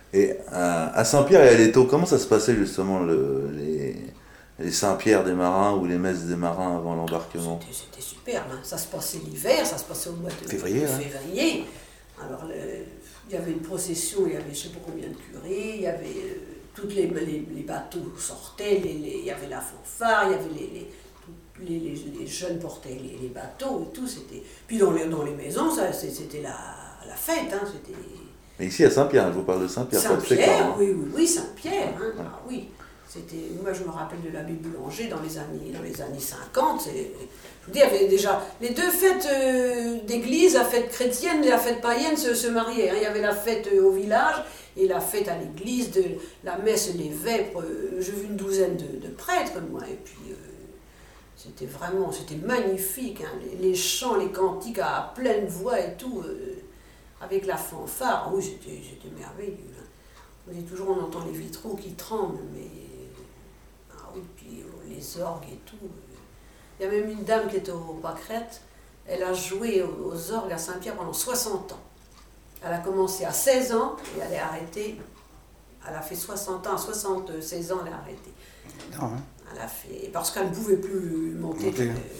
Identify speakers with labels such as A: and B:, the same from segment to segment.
A: Et à Saint-Pierre et à Létaux, comment ça se passait justement les Saint-Pierre des marins ou les messes des marins avant l'embarquement?
B: C'était superbe, hein. Ça se passait l'hiver, ça se passait au mois de
A: Février, hein.
B: février. Alors, il y avait une procession, il y avait je ne sais pas combien de curés, il y avait tous les bateaux sortaient, il y avait la fanfare, il y avait les jeunes portaient les bateaux et tout. Puis dans les maisons, c'était la fête. Hein,
A: Mais ici à Saint-Pierre, je vous parle de Saint-Pierre, pas de Fécamp,
B: Saint-Pierre,
A: hein.
B: oui, Saint-Pierre. Hein,
A: Ouais.
B: ah oui. Moi, je me rappelle de l'abbé Boulanger dans les années 50. Je vous dis, il y avait déjà les deux fêtes d'église, la fête chrétienne et la fête païenne se mariaient. Hein. Il y avait la fête au village et la fête à l'église, de la messe, les vêpres. J'ai vu une douzaine de prêtres, moi. Et puis, c'était magnifique. Hein. Les chants, les cantiques à pleine voix et tout, avec la fanfare. Oui, c'était merveilleux. Hein. On dit toujours, on entend les vitraux qui tremblent, mais... Ah oui, puis les orgues et tout. Il y a même une dame qui était au Pâquerette, elle a joué aux orgues à Saint-Pierre pendant 60 ans. Elle a commencé à 16 ans et elle est arrêtée. Elle a fait 60 ans, à 76 ans, elle est arrêtée.
A: Non, hein.
B: Elle a fait, parce qu'elle ne pouvait plus monter.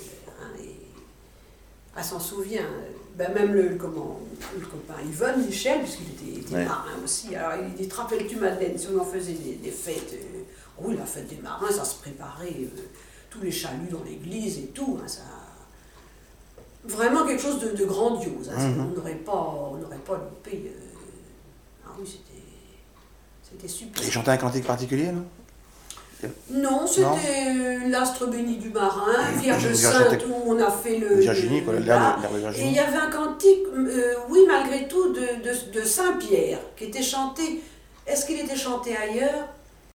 B: Elle s'en souvient. Ben même le copain Yvonne Michel, puisqu'il était marin aussi. Alors il dit, te rappelles-tu Madeleine, si on en faisait des fêtes, oui, la fête des marins, ça se préparait, tous les chaluts dans l'église et tout. Hein, ça... Vraiment quelque chose de grandiose. Hein, on n'aurait pas loupé. Ah oui, c'était super.
C: Et chanter un cantique particulier, non?
B: Non, c'était l'astre béni du marin, Vierge Sainte, où on a fait le...
C: Virginie, quoi, l'air de
B: Et
C: Virginie.
B: il y avait un cantique, oui, malgré tout, de Saint-Pierre, qui était chanté... Est-ce qu'il était chanté ailleurs?